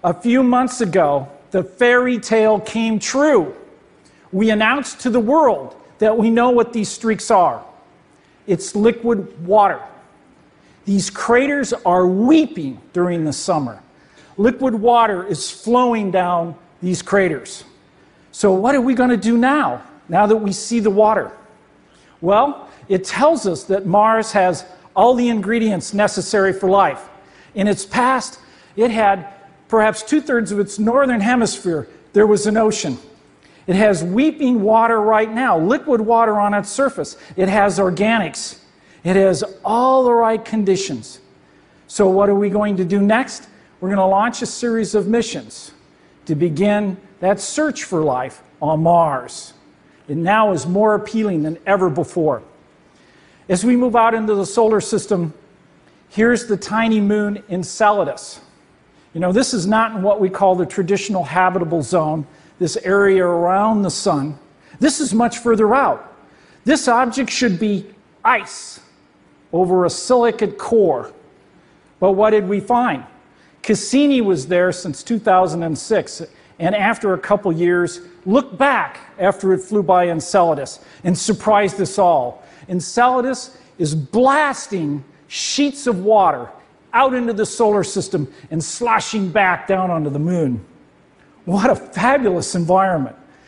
A few months ago, the fairy tale came true. We announced to the world that we know what these streaks are. It's liquid water. These craters are weeping during the summer. Liquid water is flowing down these craters. So what are we going to do now that we see the water? Well, it tells us that Mars has all the ingredients necessary for life. In its past, it had perhaps 2/3 of its northern hemisphere, there was an ocean. It has weeping water right now, liquid water on its surface. It has organics. It has all the right conditions. So what are we going to do next? We're going to launch a series of missions to begin that search for life on Mars. It now is more appealing than ever before. As we move out into the solar system, here's the tiny moon Enceladus. You know, this is not in what we call the traditional habitable zone, this area around the sun. This is much further out. This object should be ice over a silicate core. But what did we find? Cassini was there since 2006, and after a couple years, looked back after it flew by Enceladus and surprised us all. Enceladus is blasting sheets of water out into the solar system and sloshing back down onto the moon. What a fabulous environment.